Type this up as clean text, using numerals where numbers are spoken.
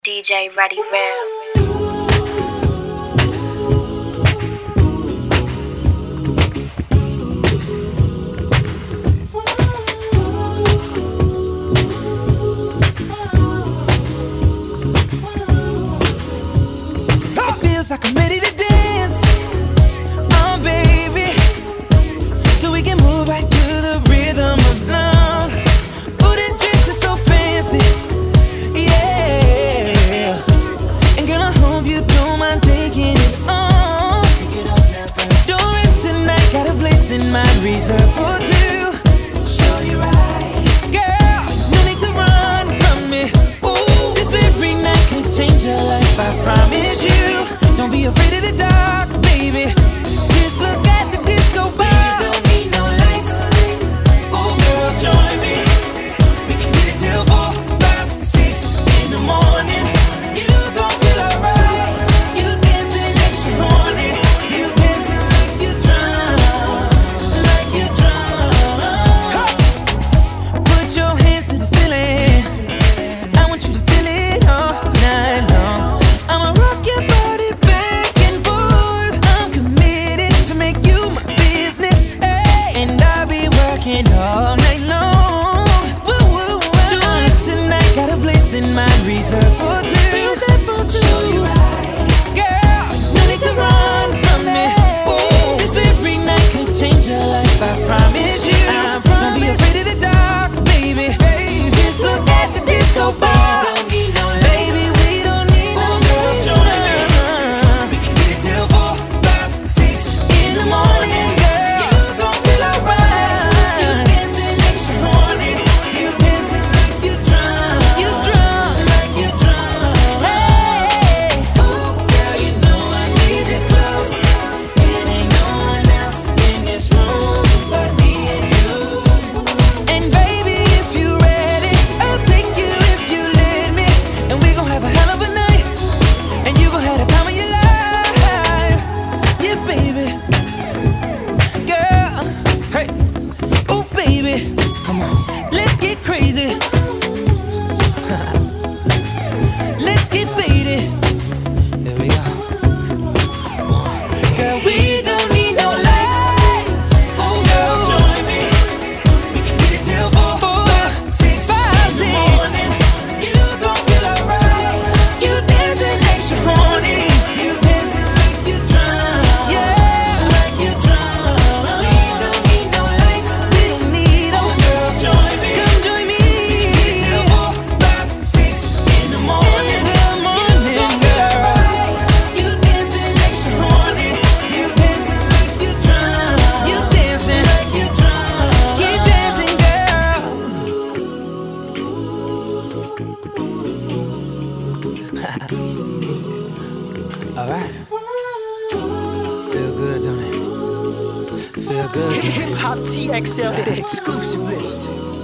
DJ Ready Real. Like I'm ready to dance, oh baby, so we can move right to the rhythm of love. Ooh, that dress is so fancy, yeah. And girl, I hope you don't mind taking it off. Take it off now, girl. Don't rest tonight, got a place in my reserve for two. Show you right, girl, no need to run from me. Ooh, this very night could change your life, I promise you. Don't be afraid of the dark, baby. Just look at the disco ball. We don't need no lights. Oh, girl, join me. We can get it till 4, 5, 6 in the morning. You gon' feel alright. You dancing extra horny. You dancing like you drunk, like you drunk. Put your hands to the ceiling. I want you to feel it all night long. I'ma rock your body. All night long. Woo, woo, woo. Do this tonight, got a place in my reserve for two. Show you right, girl, no need to run from me. Ooh, this very night could change your life, I promise you. Don't be afraid of the dark, baby. Just look at the disco ball. Baby, we don't need no girls. Join me. We can get it till 4, 5, 6 in the morning. Alright. Feel good, don't it? Feel good. Hip Hop TXL, the exclusive list.